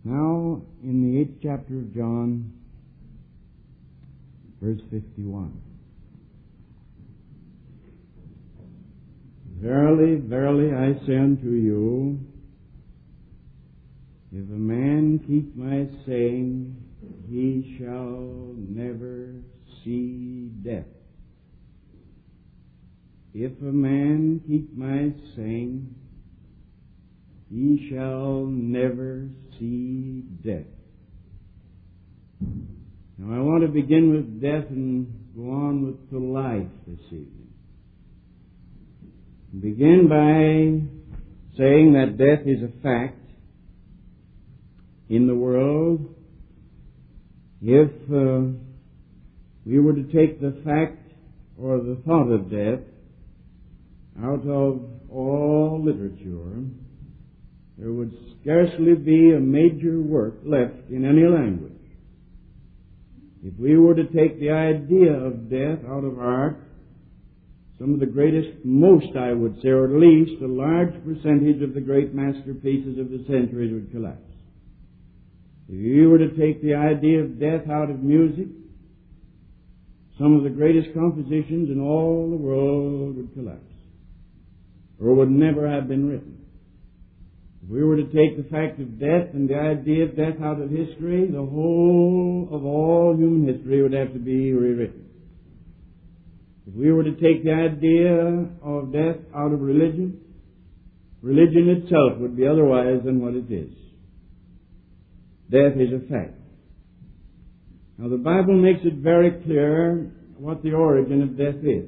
Now, in the 8th chapter of John, verse 51. Verily, verily, I say unto you, if a man keep my saying, he shall never see death. If a man keep my saying, he shall never see death. Now I want to begin with death and go on with the life this evening. Begin by saying that death is a fact in the world. If we were to take the fact or the thought of death out of all literature, there would scarcely be a major work left in any language. If we were to take the idea of death out of art, some of the greatest, most I would say, or at least a large percentage of the great masterpieces of the centuries would collapse. If you were to take the idea of death out of music, some of the greatest compositions in all the world would collapse, or would never have been written. If we were to take the fact of death and the idea of death out of history, the whole of all human history would have to be rewritten. If we were to take the idea of death out of religion, religion itself would be otherwise than what it is. Death is a fact. Now the Bible makes it very clear what the origin of death is.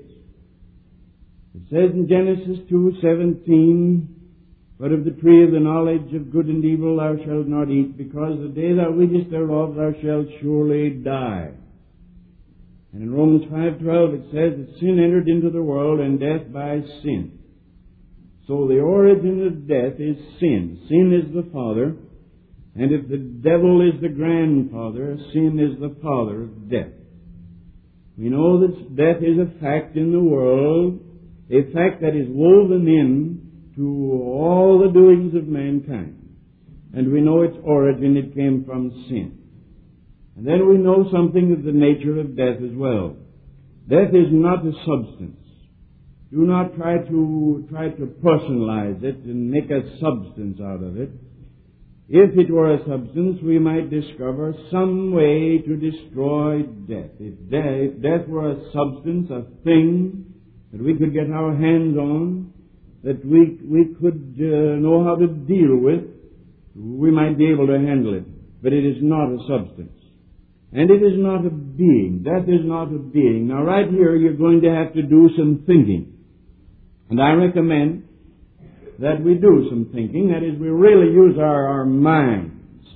It says in Genesis 2:17, but of the tree of the knowledge of good and evil thou shalt not eat, because the day thou eatest thereof thou shalt surely die. And in Romans 5:12 it says that sin entered into the world and death by sin. So the origin of death is sin. Sin is the father, and if the devil is the grandfather, sin is the father of death. We know that death is a fact in the world, a fact that is woven in to all the doings of mankind. And we know its origin, it came from sin. And then we know something of the nature of death as well. Death is not a substance. Do not try to personalize it and make a substance out of it. If it were a substance, we might discover some way to destroy death. If death were a substance, a thing that we could get our hands on, that we could know how to deal with, we might be able to handle it. But it is not a substance. And it is not a being. Death is not a being. Now right here you're going to have to do some thinking. And I recommend that we do some thinking. That is, we really use our minds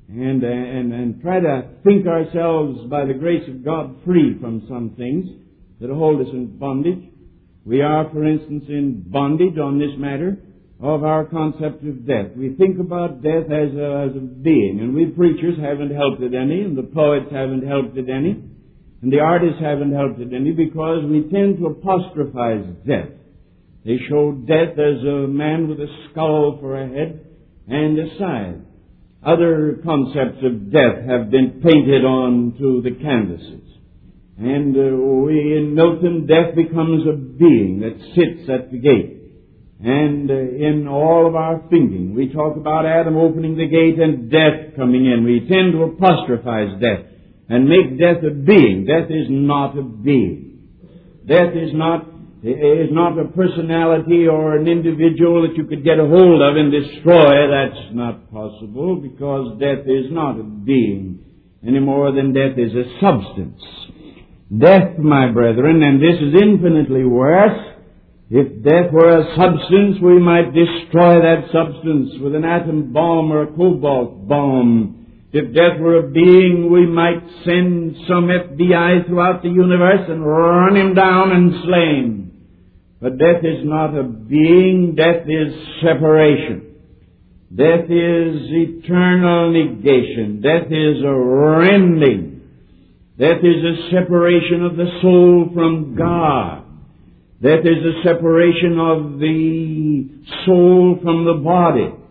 and try to think ourselves by the grace of God free from some things that hold us in bondage. We are, for instance, in bondage on this matter of our concept of death. We think about death as a being, and we preachers haven't helped it any, and the poets haven't helped it any, and the artists haven't helped it any, because we tend to apostrophize death. They show death as a man with a skull for a head and a scythe. Other concepts of death have been painted onto the canvases. And in Milton, death becomes a being that sits at the gate. And in all of our thinking, we talk about Adam opening the gate and death coming in. We tend to apostrophize death and make death a being. Death is not a being. Death is not a personality or an individual that you could get a hold of and destroy. That's not possible, because death is not a being any more than death is a substance. Death, my brethren, and this is infinitely worse. If death were a substance, we might destroy that substance with an atom bomb or a cobalt bomb. If death were a being, we might send some FBI throughout the universe and run him down and slay him. But death is not a being. Death is separation. Death is eternal negation. Death is a rending. Death is a separation of the soul from God. Death is a separation of the soul from the body.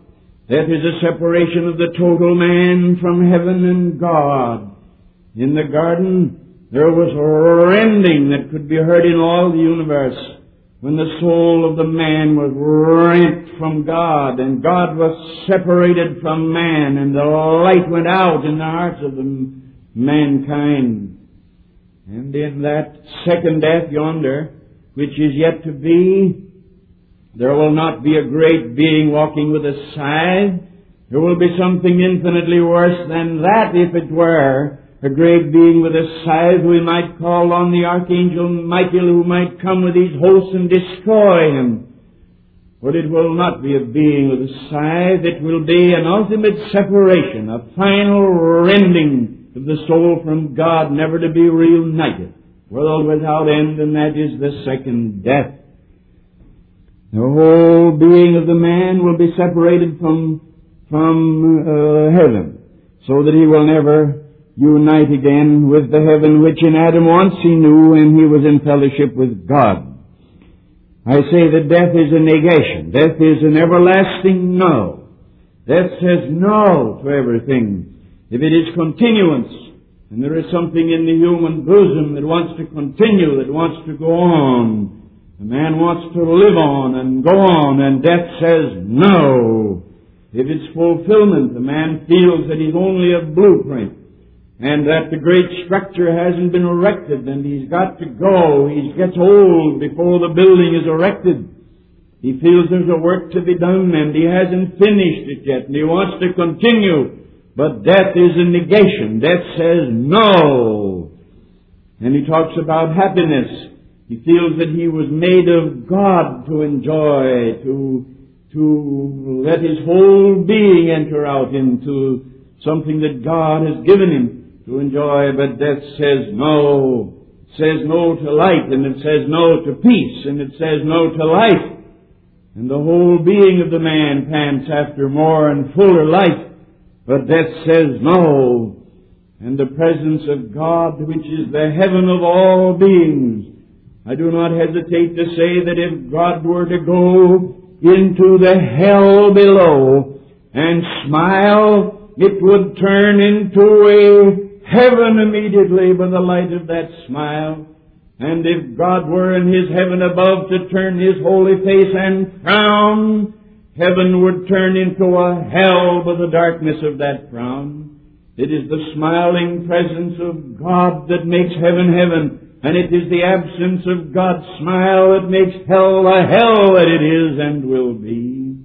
Death is a separation of the total man from heaven and God. In the garden, there was a rending that could be heard in all the universe when the soul of the man was rent from God, and God was separated from man, and the light went out in the hearts of the mankind. And in that second death yonder, which is yet to be, there will not be a great being walking with a scythe. There will be something infinitely worse than that, if it were a great being with a scythe. We might call on the archangel Michael, who might come with his hosts and destroy him. But it will not be a being with a scythe. It will be an ultimate separation, a final rending of the soul from God, never to be reunited, world without end, and that is the second death. The whole being of the man will be separated from heaven, so that he will never unite again with the heaven which in Adam once he knew, and he was in fellowship with God. I say that death is a negation. Death is an everlasting no. Death says no to everything. If it is continuance, and there is something in the human bosom that wants to continue, that wants to go on, the man wants to live on and go on, and death says no. If it's fulfillment, the man feels that he's only a blueprint, and that the great structure hasn't been erected, and he's got to go. He gets old before the building is erected. He feels there's a work to be done, and he hasn't finished it yet, and he wants to continue. But death is a negation. Death says no. And he talks about happiness. He feels that he was made of God to enjoy, to let his whole being enter out into something that God has given him to enjoy. But death says no. It says no to light, and it says no to peace, and it says no to life. And the whole being of the man pants after more and fuller life. But death says no. And the presence of God, which is the heaven of all beings, I do not hesitate to say that if God were to go into the hell below and smile, it would turn into a heaven immediately by the light of that smile. And if God were in His heaven above to turn His holy face and frown, heaven would turn into a hell by the darkness of that frown. It is the smiling presence of God that makes heaven heaven. And it is the absence of God's smile that makes hell the hell that it is and will be.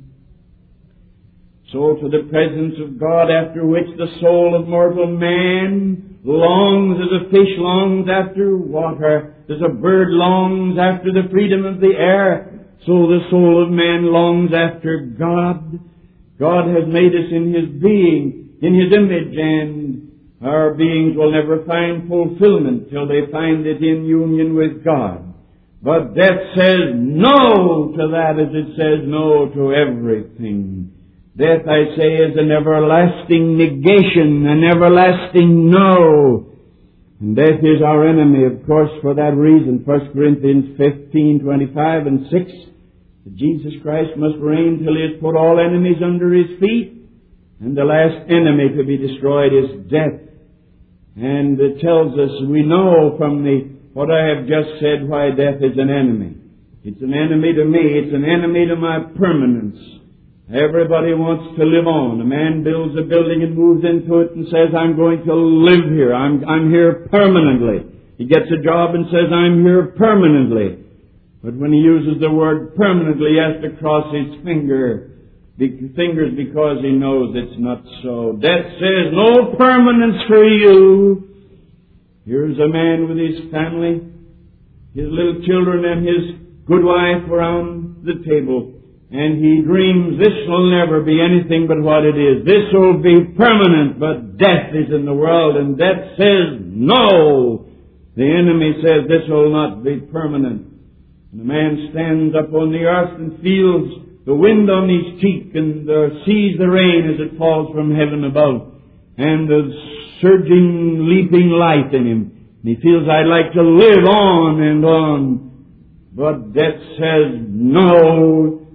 So to the presence of God, after which the soul of mortal man longs as a fish longs after water, as a bird longs after the freedom of the air, so the soul of man longs after God. God has made us in His being, in His image, and our beings will never find fulfillment till they find it in union with God. But death says no to that as it says no to everything. Death, I say, is an everlasting negation, an everlasting no. And death is our enemy, of course, for that reason. 1 Corinthians 15:25 and 6. That Jesus Christ must reign till He has put all enemies under His feet. And the last enemy to be destroyed is death. And it tells us, we know from what I have just said, why death is an enemy. It's an enemy to me. It's an enemy to my permanence. Everybody wants to live on. A man builds a building and moves into it and says, I'm going to live here. I'm here permanently. He gets a job and says, I'm here permanently. But when he uses the word permanently, he has to cross his fingers because he knows it's not so. Death says, no permanence for you. Here's a man with his family, his little children and his good wife around the table. And he dreams this will never be anything but what it is. This will be permanent, but death is in the world, and death says no. The enemy says this will not be permanent. And the man stands up on the earth and feels the wind on his cheek and sees the rain as it falls from heaven above, and the surging, leaping life in him. And he feels, I'd like to live on and on. But death says no.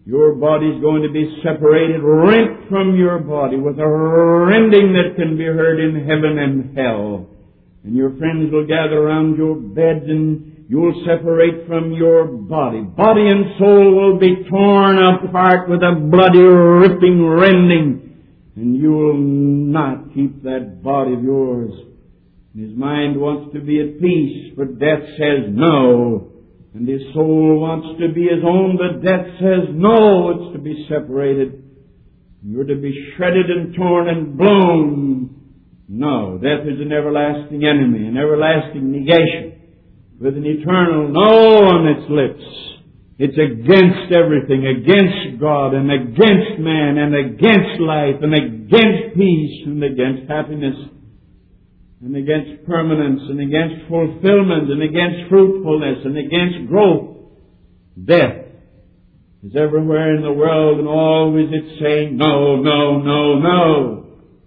Your body's going to be separated, rent from your body with a rending that can be heard in heaven and hell. And your friends will gather around your bed and you'll separate from your body. Body and soul will be torn apart with a bloody, ripping rending. And you'll not keep that body of yours. And his mind wants to be at peace, but death says no. And his soul wants to be his own, but death says no, it's to be separated. You're to be shredded and torn and blown. No, death is an everlasting enemy, an everlasting negation, with an eternal no on its lips. It's against everything, against God, and against man, and against life, and against peace, and against happiness, and against permanence, and against fulfillment, and against fruitfulness, and against growth. Death is everywhere in the world, and always it's saying, no, no, no, no.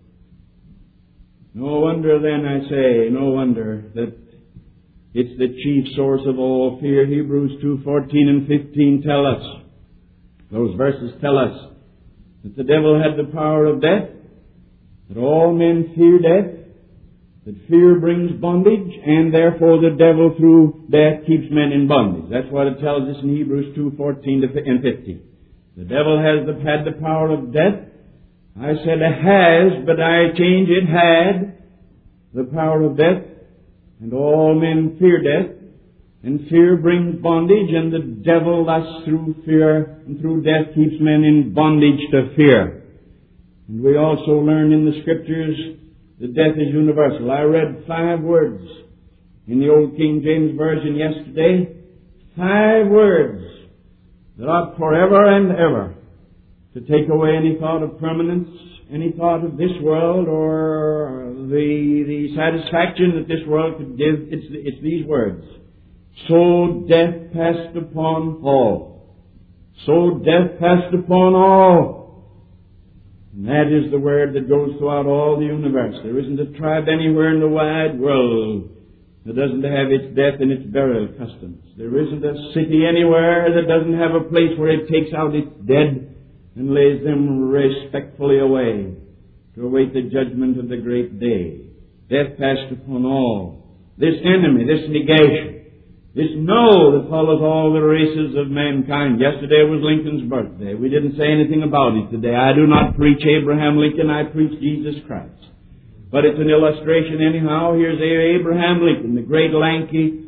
No wonder then, I say, no wonder that it's the chief source of all fear. Hebrews 2:14 and 15 tell us, those verses tell us, that the devil had the power of death, that all men fear death, that fear brings bondage, and therefore the devil through death keeps men in bondage. That's what it tells us in Hebrews 2:14 and 15. The devil had the power of death. I said has, but I change it had the power of death, and all men fear death, and fear brings bondage, and the devil thus through fear and through death keeps men in bondage to fear. And we also learn in the Scriptures that death is universal. I read 5 words in the Old King James Version yesterday, 5 words that ought forever and ever to take away any thought of permanence, any thought of this world, or the satisfaction that this world could give. It's these words. So death passed upon all. So death passed upon all. And that is the word that goes throughout all the universe. There isn't a tribe anywhere in the wide world that doesn't have its death and its burial customs. There isn't a city anywhere that doesn't have a place where it takes out its dead and lays them respectfully away to await the judgment of the great day. Death passed upon all. This enemy, this negation, this no that follows all the races of mankind. Yesterday was Lincoln's birthday. We didn't say anything about it today. I do not preach Abraham Lincoln, I preach Jesus Christ. But it's an illustration anyhow. Here's Abraham Lincoln, the great lanky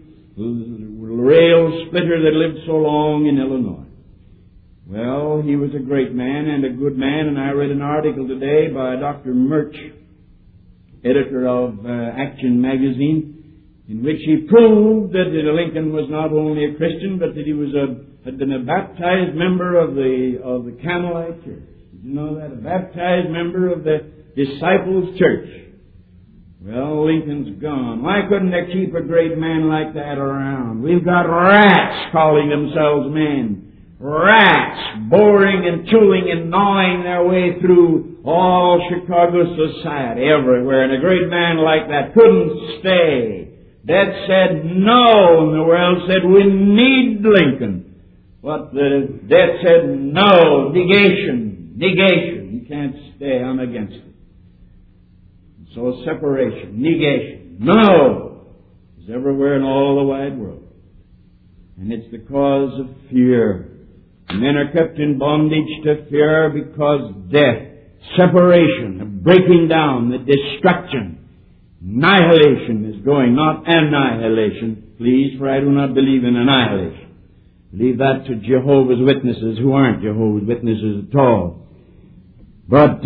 rail splitter that lived so long in Illinois. Well, he was a great man and a good man, and I read an article today by Dr. Murch, editor of Action magazine, in which he proved that Lincoln was not only a Christian, but that he had been a baptized member of the Carmelite Church. Did you know that? A baptized member of the Disciples' Church. Well, Lincoln's gone. Why couldn't they keep a great man like that around? We've got rats calling themselves men. Rats boring and chewing and gnawing their way through all Chicago society, everywhere. And a great man like that couldn't stay. Death said no, and the world said we need Lincoln. But the death said no, negation. You can't stay, I'm against it. So separation, negation, no, is everywhere in all the wide world. And it's the cause of fear. Men are kept in bondage to fear because death, separation, the breaking down, the destruction, annihilation is going, not annihilation, please, for I do not believe in annihilation. Leave that to Jehovah's Witnesses, who aren't Jehovah's Witnesses at all. But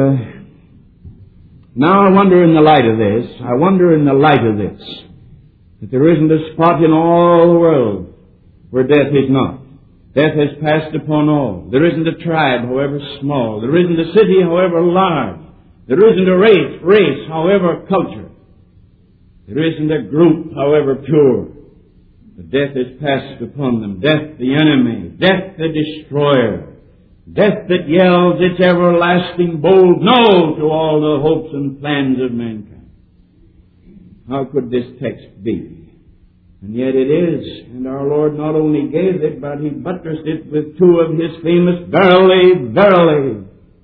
now I wonder in the light of this, that there isn't a spot in all the world where death is not. Death has passed upon all. There isn't a tribe, however small. There isn't a city, however large. There isn't a race, however cultured. There isn't a group, however pure. But death has passed upon them. Death, the enemy. Death, the destroyer. Death that yells its everlasting bold no to all the hopes and plans of mankind. How could this text be? And yet it is. And our Lord not only gave it, but He buttressed it with two of His famous verily, verily.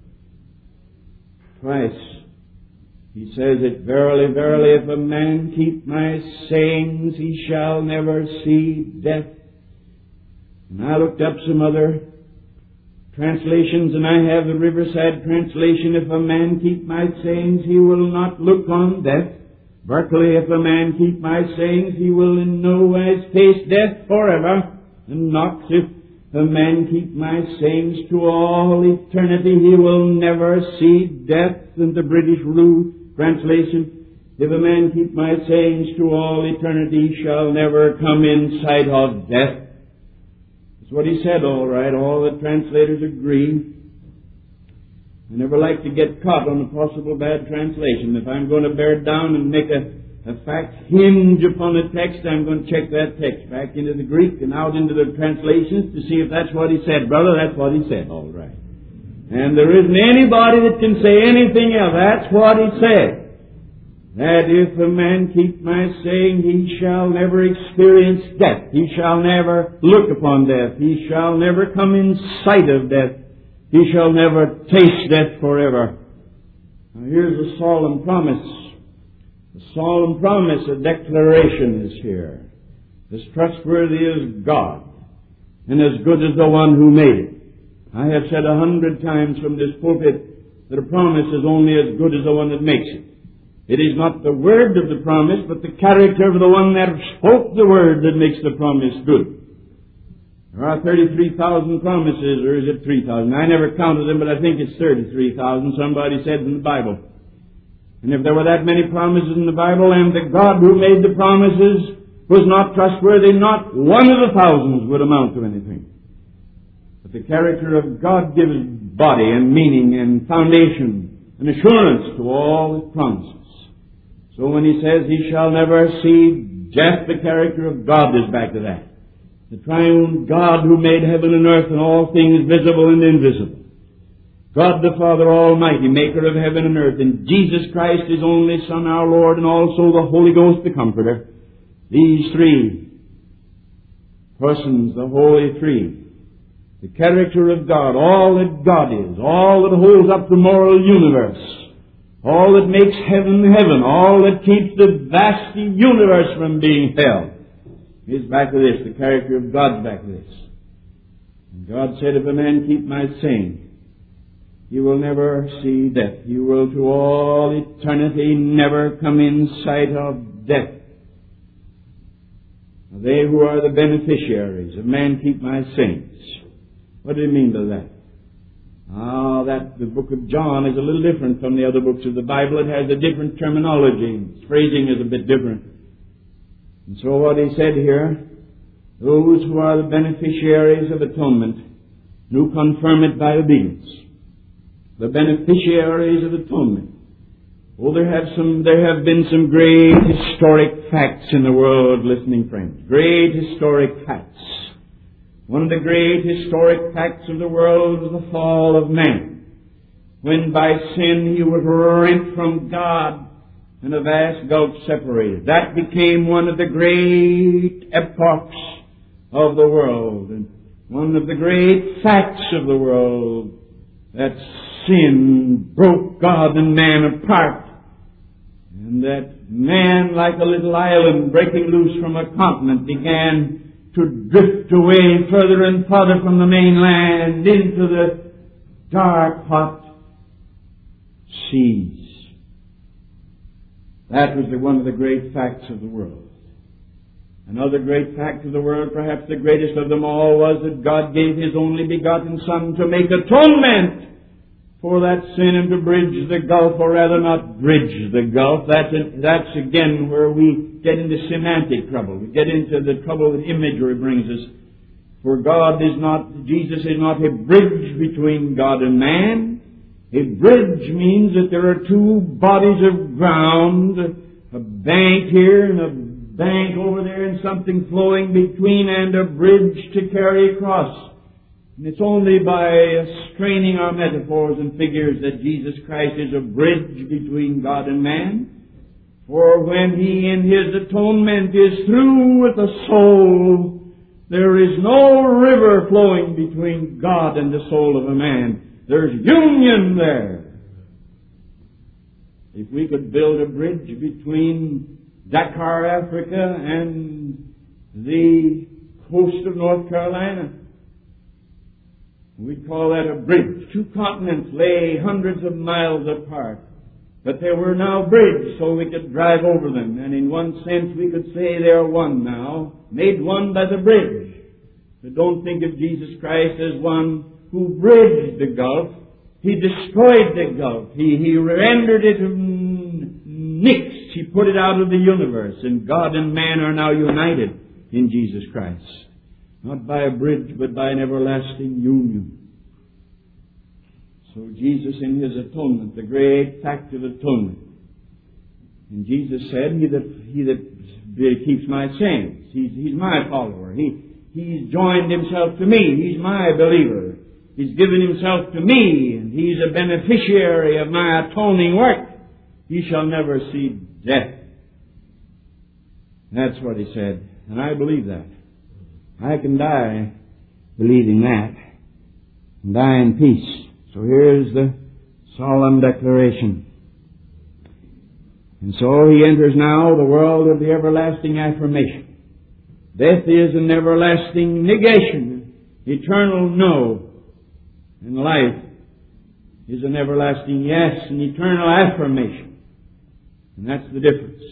Twice. He says it, verily, verily, if a man keep my sayings, he shall never see death. And I looked up some other translations, and I have the Riverside translation, if a man keep my sayings, he will not look on death. Berkeley, if a man keep my sayings, he will in no wise taste death forever. And Knox, if a man keep my sayings to all eternity, he will never see death. And the British Rule translation, if a man keep my sayings to all eternity, he shall never come in sight of death. That's what he said, all right. All the translators agree. I never like to get caught on a possible bad translation. If I'm going to bear down and make a fact hinge upon a text, I'm going to check that text back into the Greek and out into the translations to see if that's what he said. Brother, that's what he said, all right. And there isn't anybody that can say anything else. That's what he said. That if a man keep my saying, he shall never experience death. He shall never look upon death. He shall never come in sight of death. He shall never taste death forever. Now here's a solemn promise. A solemn promise, a declaration is here. As trustworthy as God, and as good as the one who made it. I have said 100 times from this pulpit that a promise is only as good as the one that makes it. It is not the word of the promise, but the character of the one that spoke the word that makes the promise good. There are 33,000 promises, or is it 3,000? I never counted them, but I think it's 33,000, somebody said in the Bible. And if there were that many promises in the Bible, and the God who made the promises was not trustworthy, not one of the thousands would amount to anything. But the character of God gives body and meaning and foundation and assurance to all His promises. So when He says He shall never see death, the character of God is back to that. The triune God who made heaven and earth and all things visible and invisible. God the Father Almighty, maker of heaven and earth, and Jesus Christ, His only Son, our Lord, and also the Holy Ghost, the Comforter. These three persons, the Holy Three. The character of God, all that God is, all that holds up the moral universe, all that makes heaven heaven, all that keeps the vast universe from being held, is back to this. The character of God's back to this. And God said, if a man keep my saying, he will never see death. He will to all eternity never come in sight of death. Now, they who are the beneficiaries of man keep my sayings. What do you mean by that? That the book of John is a little different from the other books of the Bible. It has a different terminology. Its phrasing is a bit different. And so what he said here, those who are the beneficiaries of atonement, who confirm it by obedience. The beneficiaries of atonement. Oh, there have been some great historic facts in the world, listening friends. Great historic facts. One of the great historic facts of the world was the fall of man, when by sin he was rent from God and a vast gulf separated. That became one of the great epochs of the world, and one of the great facts of the world, that sin broke God and man apart, and that man, like a little island breaking loose from a continent, began to drift away further and further from the mainland into the dark, hot seas. That was one of the great facts of the world. Another great fact of the world, perhaps the greatest of them all, was that God gave His only begotten Son to make atonement for that sin and to bridge the gulf, or rather not bridge the gulf. That's again where we get into semantic trouble. We get into the trouble that imagery brings us. For Jesus is not a bridge between God and man. A bridge means that there are two bodies of ground, a bank here and a bank over there, and something flowing between, and a bridge to carry across. And it's only by straining our metaphors and figures that Jesus Christ is a bridge between God and man. For when He in His atonement is through with the soul, there is no river flowing between God and the soul of a man. There's union there. If we could build a bridge between Dakar, Africa, and the coast of North Carolina, we'd call that a bridge. Two continents lay hundreds of miles apart, but they were now bridged so we could drive over them. And in one sense we could say they are one now, made one by the bridge. But don't think of Jesus Christ as one who bridged the gulf. He destroyed the gulf. He rendered it nixed. He put it out of the universe. And God and man are now united in Jesus Christ. Not by a bridge, but by an everlasting union. So Jesus in His atonement, the great fact of atonement. And Jesus said, He that keeps my sayings, He's my follower. He's joined Himself to me. He's my believer. He's given Himself to me, and He's a beneficiary of my atoning work. He shall never see death. That's what He said. And I believe that. I can die believing that. And die in peace. So here's the solemn declaration. And so He enters now the world of the everlasting affirmation. Death is an everlasting negation, eternal no. And life is an everlasting yes, an eternal affirmation. And that's the difference.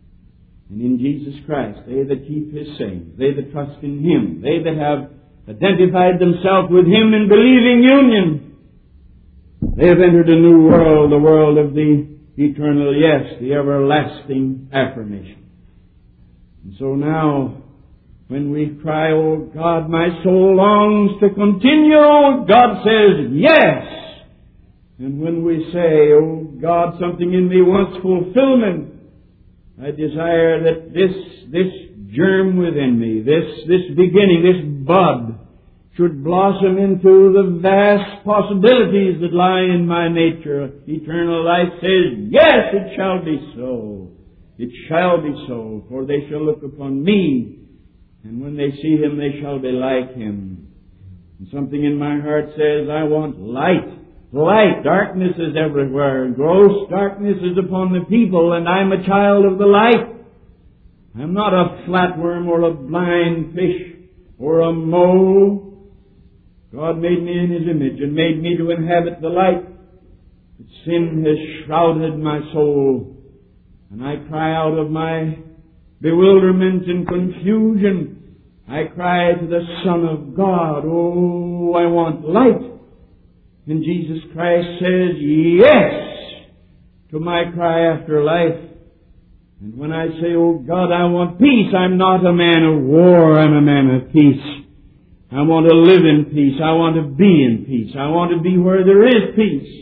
And in Jesus Christ, they that keep His sayings, they that trust in Him, they that have identified themselves with Him in believing union, they have entered a new world, the world of the eternal yes, the everlasting affirmation. And so now, when we cry, "Oh God, my soul longs to continue," God says, "Yes." And when we say, "Oh God, something in me wants fulfillment," I desire that this germ within me, this beginning, this bud, should blossom into the vast possibilities that lie in my nature. Eternal life says, "Yes, it shall be so. It shall be so, for they shall look upon me, and when they see Him, they shall be like Him." And something in my heart says, I want light. Light. Darkness is everywhere. Gross darkness is upon the people, and I'm a child of the light. I'm not a flatworm or a blind fish or a mole. God made me in His image and made me to inhabit the light. But sin has shrouded my soul, and I cry out of my bewilderment and confusion. I cry to the Son of God, "Oh, I want light." And Jesus Christ says, "Yes," to my cry after life. And when I say, "Oh God, I want peace," I'm not a man of war, I'm a man of peace. I want to live in peace. I want to be in peace. I want to be where there is peace.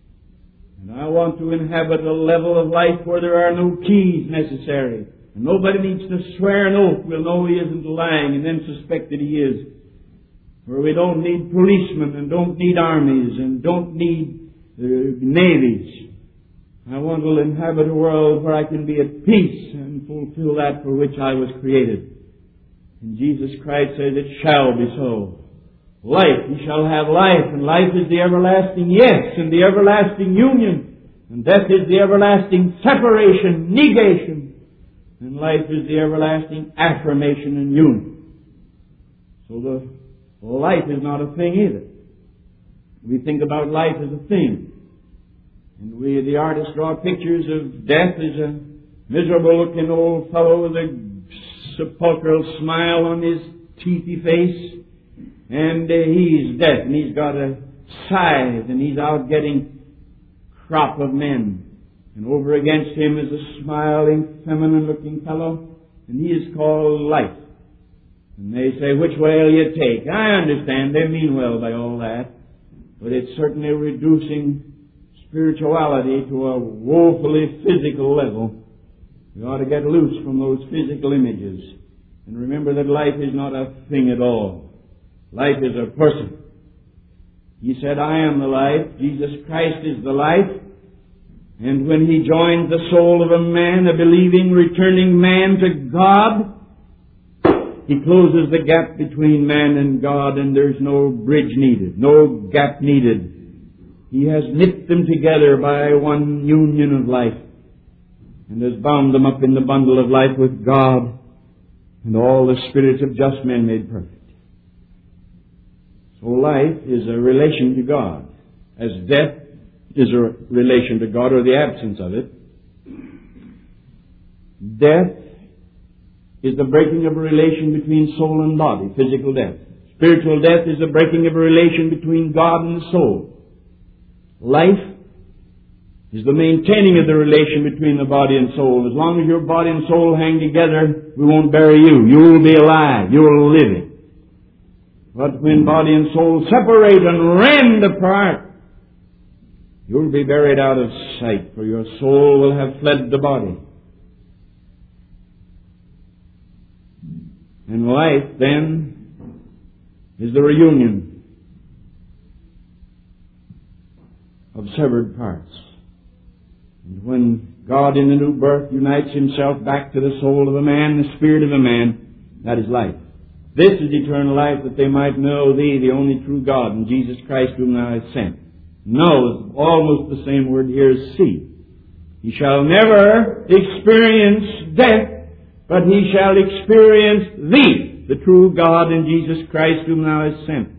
And I want to inhabit a level of life where there are no keys necessary. And nobody needs to swear an oath. We'll know he isn't lying and then suspect that he is. Where we don't need policemen and don't need armies and don't need navies. I want to inhabit a world where I can be at peace and fulfill that for which I was created. And Jesus Christ says, "It shall be so." Life, you shall have life, and life is the everlasting yes and the everlasting union, and death is the everlasting separation, negation, and life is the everlasting affirmation and union. So the life is not a thing either. We think about life as a thing. And the artists draw pictures of death as a miserable-looking old fellow with a sepulchral smile on his teethy face. And he's death, and he's got a scythe, and he's out getting crop of men. And over against him is a smiling, feminine-looking fellow, and he is called life. And they say, "Which way will you take?" I understand, they mean well by all that, but it's certainly reducing spirituality to a woefully physical level. We ought to get loose from those physical images and remember that life is not a thing at all. Life is a person. He said, "I am the life." Jesus Christ is the life. And when He joins the soul of a man, a believing, returning man to God, He closes the gap between man and God, and there's no bridge needed, no gap needed. He has knit them together by one union of life, and has bound them up in the bundle of life with God, and all the spirits of just men made perfect. So life is a relation to God, as death is a relation to God, or the absence of it. Death is the breaking of a relation between soul and body, physical death. Spiritual death is the breaking of a relation between God and the soul. Life is the maintaining of the relation between the body and soul. As long as your body and soul hang together, we won't bury you. You'll be alive. You'll live. But when body and soul separate and rend apart, you'll be buried out of sight, for your soul will have fled the body. And life, then, is the reunion of severed parts. And when God in the new birth unites Himself back to the soul of a man, the spirit of a man, that is life. This is eternal life, that they might know Thee, the only true God, and Jesus Christ whom Thou hast sent. Know is almost the same word here as see. He shall never experience death, but he shall experience Thee, the true God, and Jesus Christ whom Thou hast sent.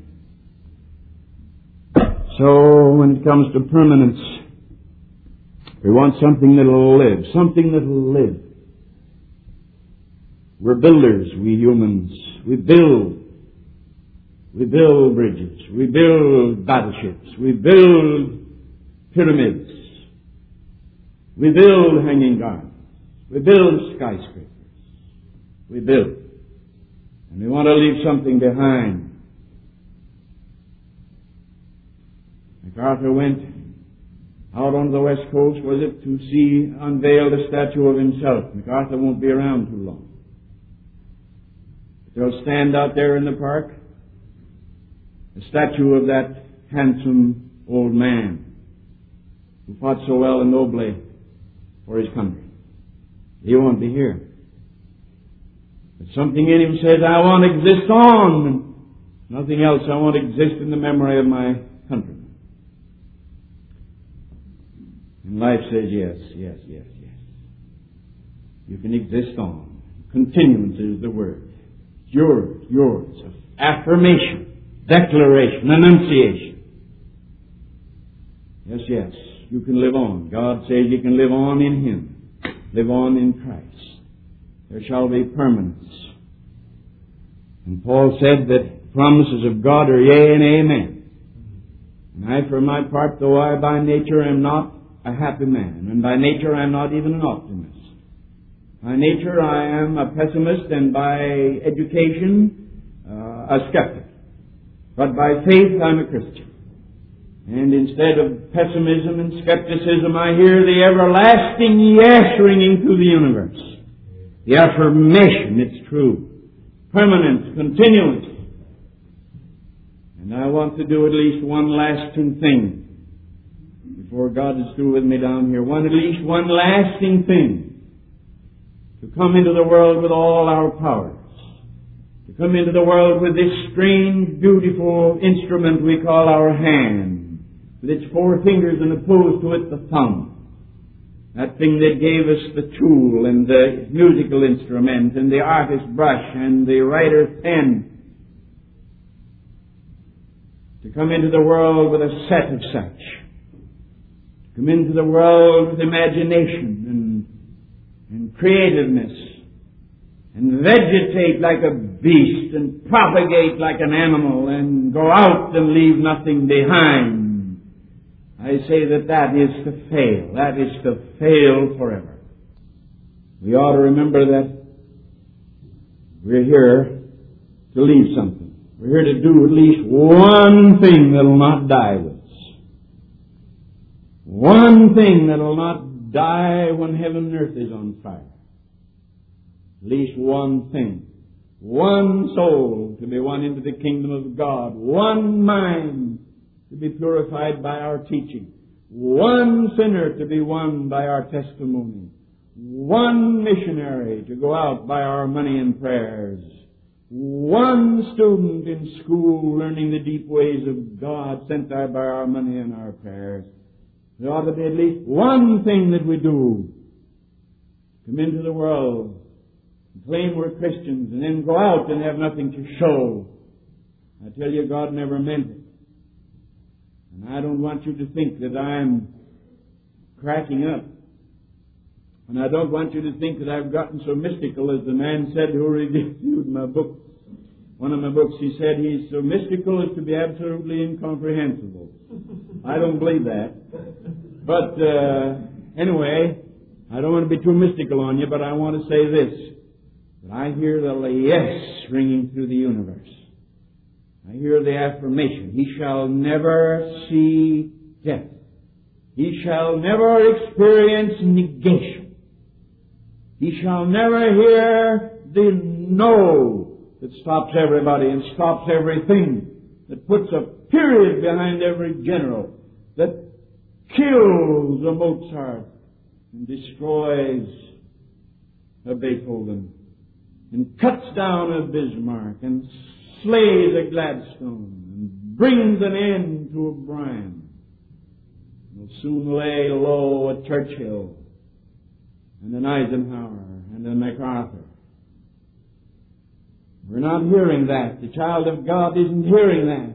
So, when it comes to permanence, we want something that will live. Something that will live. We're builders, we humans. We build. We build bridges. We build battleships. We build pyramids. We build hanging gardens. We build skyscrapers. We build. And we want to leave something behind. MacArthur went out on the west coast, was it, to see unveiled a statue of himself. MacArthur won't be around too long. They'll stand out there in the park, a statue of that handsome old man who fought so well and nobly for his country. He won't be here. But something in him says, I want to exist on, and nothing else. I want to exist in the memory of my countrymen. And life says, yes, yes, yes, yes. You can exist on. Continuance is the word. Yours, yours. Affirmation, declaration, enunciation. Yes, yes. You can live on. God says you can live on in Him. Live on in Christ. There shall be permanence. And Paul said that promises of God are yea and amen. And I, for my part, though I by nature am not a happy man, and by nature I am not even an optimist. By nature I am a pessimist, and by education a skeptic. But by faith I'm a Christian. And instead of pessimism and skepticism, I hear the everlasting yes ringing through the universe. The affirmation, it's true. Permanence, continuance. And I want to do at least one lasting thing before God is through with me down here. At least one lasting thing. To come into the world with all our powers. To come into the world with this strange, beautiful instrument we call our hand. With its 4 fingers and opposed to it the thumb. That thing that gave us the tool and the musical instrument and the artist's brush and the writer's pen. To come into the world with a set of such. To come into the world with imagination and creativeness, and vegetate like a beast, and propagate like an animal, and go out and leave nothing behind. I say that is to fail. That is to fail forever. We ought to remember that we're here to leave something. We're here to do at least one thing that will not die with us. One thing that will not die when heaven and earth is on fire. At least one thing. One soul to be won into the kingdom of God. One mind to be purified by our teaching. one sinner to be won by our testimony, one missionary to go out by our money and prayers, one student in school learning the deep ways of God sent there by our money and our prayers. There ought to be at least one thing that we do. Come into the world, and claim we're Christians, and then go out and have nothing to show. I tell you, God never meant it. And I don't want you to think that I'm cracking up. And I don't want you to think that I've gotten so mystical, as the man said who reviewed my book. One of my books, he said he's so mystical as to be absolutely incomprehensible. I don't believe that. But anyway, I don't want to be too mystical on you, but I want to say this. That I hear the yes ringing through the universe. I hear the affirmation. He shall never see death. He shall never experience negation. He shall never hear the no that stops everybody and stops everything, that puts a period behind every general, that kills a Mozart and destroys a Beethoven and cuts down a Bismarck and slays a Gladstone and brings an end to a Bryan. Will soon lay low a Churchill and an Eisenhower and a MacArthur. We're not hearing that. The child of God isn't hearing that.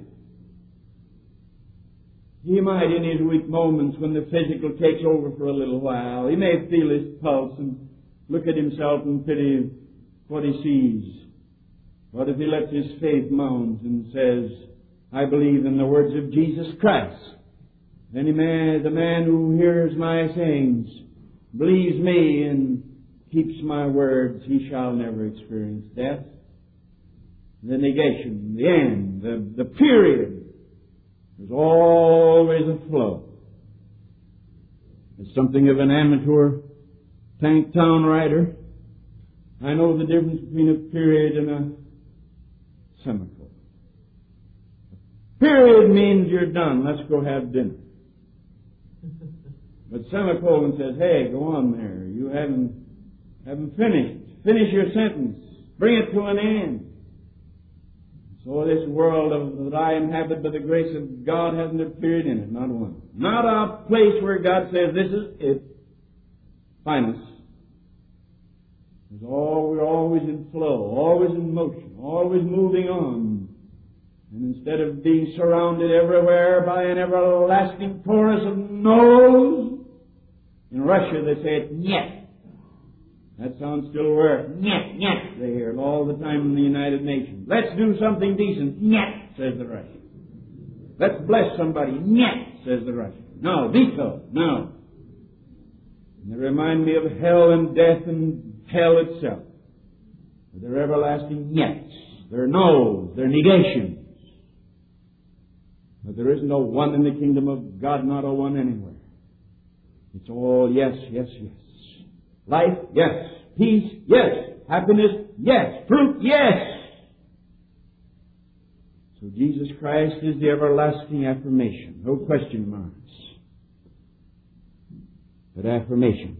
He might, in his weak moments, when the physical takes over for a little while, he may feel his pulse and look at himself and pity what he sees. But if he lets his faith mount and says, I believe in the words of Jesus Christ, the man who hears my sayings, believes me and keeps my words, he shall never experience death. The negation, the end, the period. There's always a flow. As something of an amateur tank town rider, I know the difference between a period and a semicolon. Period means you're done. Let's go have dinner. But semicolon says, hey, go on there. You haven't finished. Finish your sentence. Bring it to an end. So this world that I inhabit by the grace of God hasn't a period in it, not one. Not a place where God says, this is it. Finus. We're always in flow, always in motion, always moving on. And instead of being surrounded everywhere by an everlasting chorus of no's, in Russia they say it, nyet. That sounds still worse. Nyet, nyet. They hear it all the time in the United Nations. Let's do something decent. Nyet, says the Russian. Let's bless somebody. Nyet, says the Russian. No, veto. No. And they remind me of hell and death and hell itself. They're everlasting nyets. They're no's. They're negations. But there is no one in the kingdom of God, not a one anywhere. It's all yes, yes, yes. Life, yes. Peace, yes. Happiness, yes. Fruit, yes. So Jesus Christ is the everlasting affirmation. No question marks. But affirmations.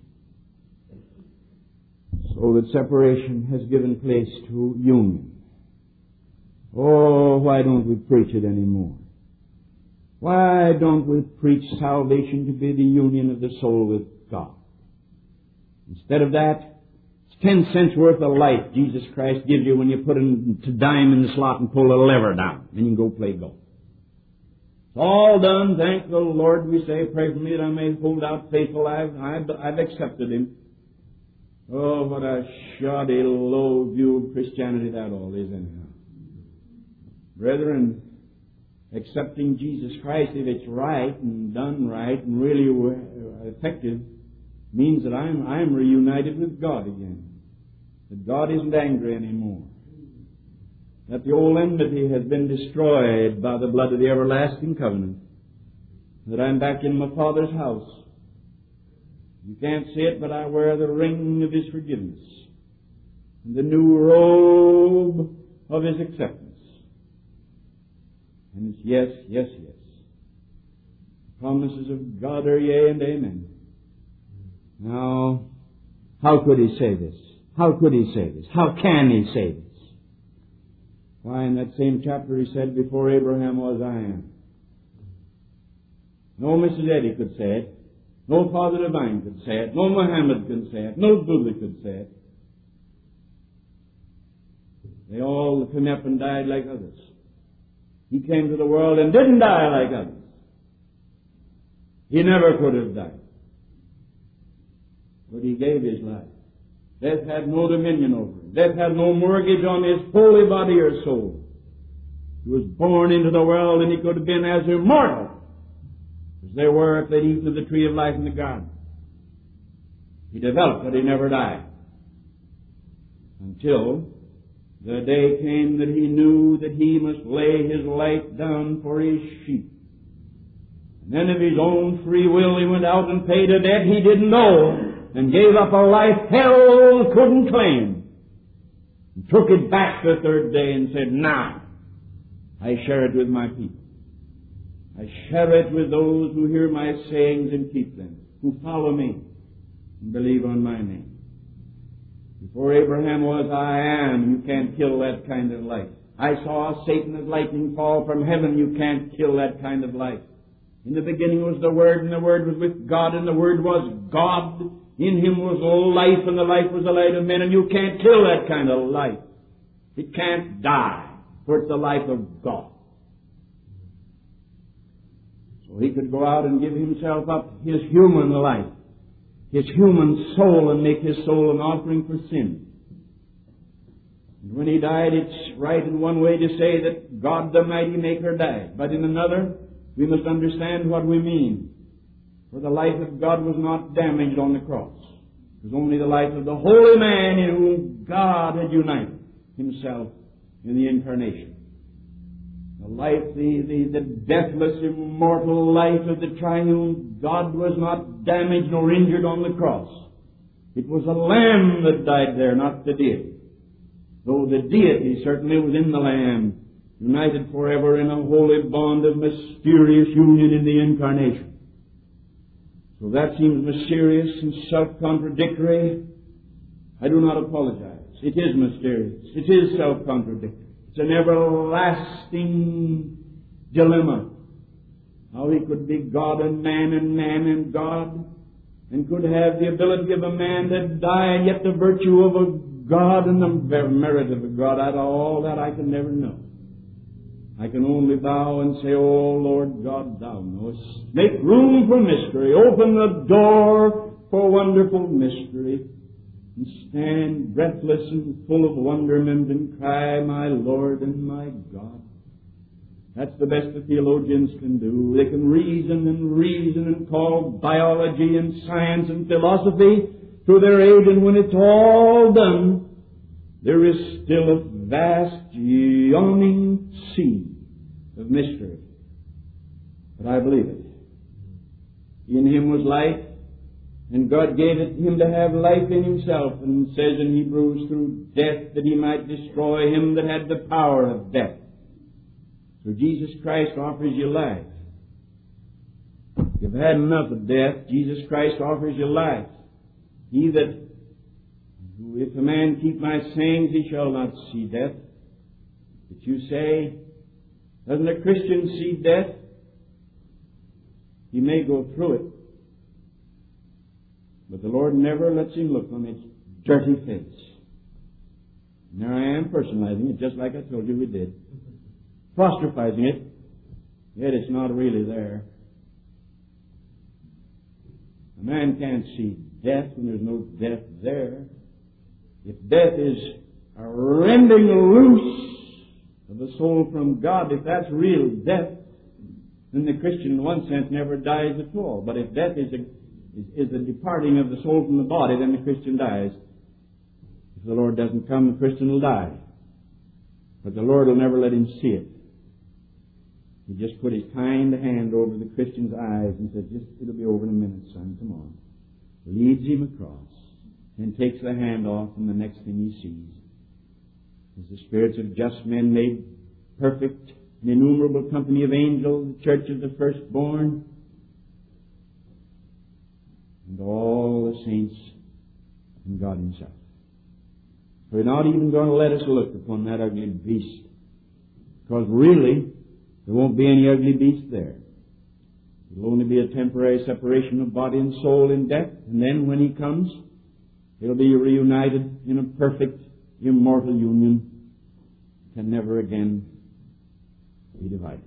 So that separation has given place to union. Oh, why don't we preach it anymore? Why don't we preach salvation to be the union of the soul with God? Instead of that, it's 10 cents worth of life Jesus Christ gives you when you put a dime in the slot and pull the lever down. Then you can go play golf. It's all done. Thank the Lord, we say. Pray for me that I may hold out faithful. I've accepted Him. Oh, what a shoddy, low view of Christianity that all is anyhow. Brethren, accepting Jesus Christ, if it's right and done right and really effective, means that I'm reunited with God again. That God isn't angry anymore. That the old enmity has been destroyed by the blood of the everlasting covenant. That I'm back in my Father's house. You can't see it, but I wear the ring of His forgiveness and the new robe of His acceptance. And it's yes, yes, yes. promises of God are yea and amen. Now, how could he say this? How could he say this? How can he say this? Why, in that same chapter he said, before Abraham was, I am. No Mrs. Eddy could say it. No Father Divine could say it. No Muhammad could say it. No Buddha could say it. They all came up and died like others. He came to the world and didn't die like others. He never could have died. But he gave his life. Death had no dominion over him. Death had no mortgage on his holy body or soul. He was born into the world, and he could have been as immortal as they were if they'd eaten of the tree of life in the garden. He developed, but he never died. Until the day came that he knew that he must lay his life down for his sheep. And then of his own free will he went out and paid a debt he didn't owe, and gave up a life hell couldn't claim. And took it back the third day and said, now, I share it with my people. I share it with those who hear my sayings and keep them, who follow me and believe on my name. Before Abraham was, I am. You can't kill that kind of life. I saw Satan as lightning fall from heaven. You can't kill that kind of life. In the beginning was the Word, and the Word was with God, and the Word was God. In Him was life, and the life was the light of men, and you can't kill that kind of life. It can't die, for it's the life of God. So he could go out and give himself up, his human life, his human soul, and make his soul an offering for sin. And when he died, it's right in one way to say that God the mighty maker died. But in another, we must understand what we mean. For the life of God was not damaged on the cross. It was only the life of the holy man in whom God had united Himself in the incarnation. The life, the deathless, immortal life of the triune God was not damaged nor injured on the cross. It was a lamb that died there, not the deity. Though the deity certainly was in the lamb, united forever in a holy bond of mysterious union in the incarnation. So that seems mysterious and self-contradictory. I do not apologize. It is mysterious. It is self-contradictory. It's an everlasting dilemma. How he could be God and man and God, and could have the ability of a man to die, and yet the virtue of a God and the merit of a God. Out of all that I can never know. I can only bow and say, O Lord God, Thou knowest. Make room for mystery. Open the door for wonderful mystery. And stand breathless and full of wonderment and cry, my Lord and my God. That's the best the theologians can do. They can reason and call biology and science and philosophy to their aid, and when it's all done, there is still a vast, yawning sea of mystery. But I believe it. In Him was life, and God gave it Him to have life in Himself, and says in Hebrews, through death that He might destroy him that had the power of death. So Jesus Christ offers you life. You've had enough of death. Jesus Christ offers you life. He that, if a man keep my sayings, he shall not see death. But you say, doesn't a Christian see death? He may go through it. But the Lord never lets him look on its dirty face. And there I am personalizing it, just like I told you we did. Apostrophizing it, yet it's not really there. A man can't see death when there's no death there. If death is a rending loose of the soul from God, if that's real death, then the Christian in one sense never dies at all. But if death is the departing of the soul from the body, then the Christian dies. If the Lord doesn't come, the Christian will die. But the Lord will never let him see it. He just put His kind hand over the Christian's eyes and said, it'll be over in a minute, son, come on. Leads him across and takes the hand off, and the next thing he sees is the spirits of just men made perfect, an innumerable company of angels, the church of the firstborn, and all the saints and God Himself. We're not even going to let us look upon that ugly beast, because really there won't be any ugly beast there. It'll only be a temporary separation of body and soul in death, and then when He comes, they'll be reunited in a perfect, immortal union, can never again be divided.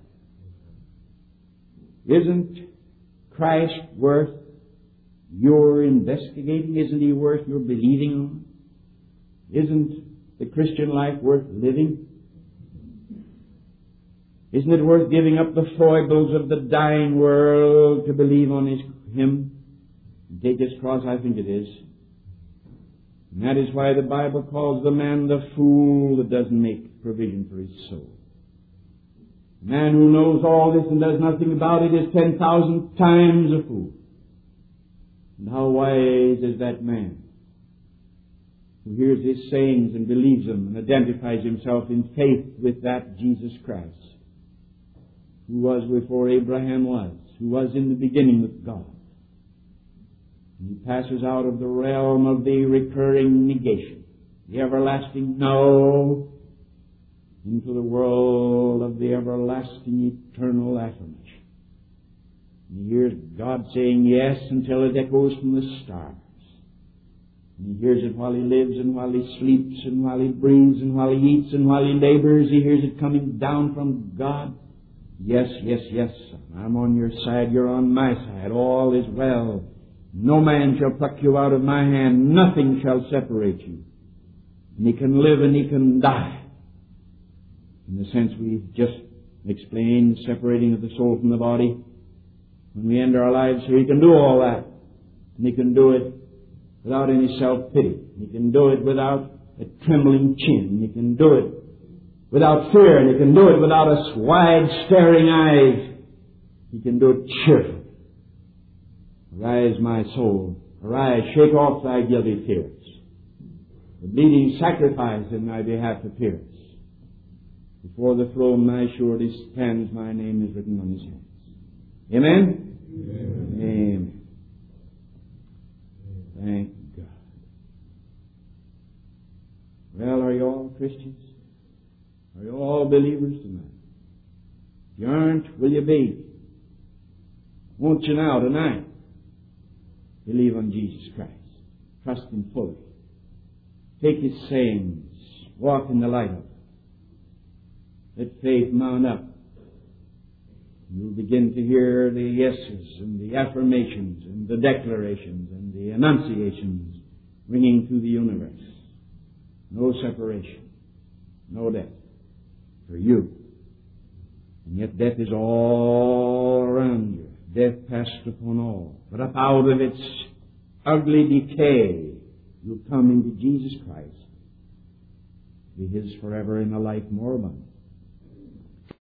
Isn't Christ worth your investigating? Isn't He worth your believing on? Isn't the Christian life worth living? Isn't it worth giving up the foibles of the dying world to believe on Him and take His cross? I think it is. And that is why the Bible calls the man the fool that doesn't make provision for his soul. The man who knows all this and does nothing about it is 10,000 times a fool. And how wise is that man who hears His sayings and believes them and identifies himself in faith with that Jesus Christ, who was before Abraham was, who was in the beginning with God. And he passes out of the realm of the recurring negation, the everlasting no, into the world of the everlasting eternal affirmation. And he hears God saying yes until it echoes from the stars. And he hears it while he lives and while he sleeps and while he breathes and while he eats and while he labors. He hears it coming down from God. Yes, yes, yes, son. I'm on your side. You're on my side. All is well. No man shall pluck you out of my hand. Nothing shall separate you. And he can live and he can die. In the sense we've just explained, separating of the soul from the body. When we end our lives here, he can do all that. And he can do it without any self-pity. He can do it without a trembling chin. He can do it without fear, and he can do it without us wide staring eyes. He can do it cheerfully. Arise, my soul. Arise, shake off thy guilty tears. The bleeding sacrifice in thy behalf appears. Before the throne my surety stands, my name is written on his hands. Amen? Amen. Amen. Thank God. Well, are you all Christians? Are you all believers tonight? If you aren't, will you be? Won't you now, tonight, believe on Jesus Christ? Trust Him fully. Take His sayings. Walk in the light of it. Let faith mount up. You'll begin to hear the yeses and the affirmations and the declarations and the enunciations ringing through the universe. No separation. No death. For you. And yet death is all around you. Death passed upon all. But up out of its ugly decay, you'll come into Jesus Christ. Be His forever in a life more abundant.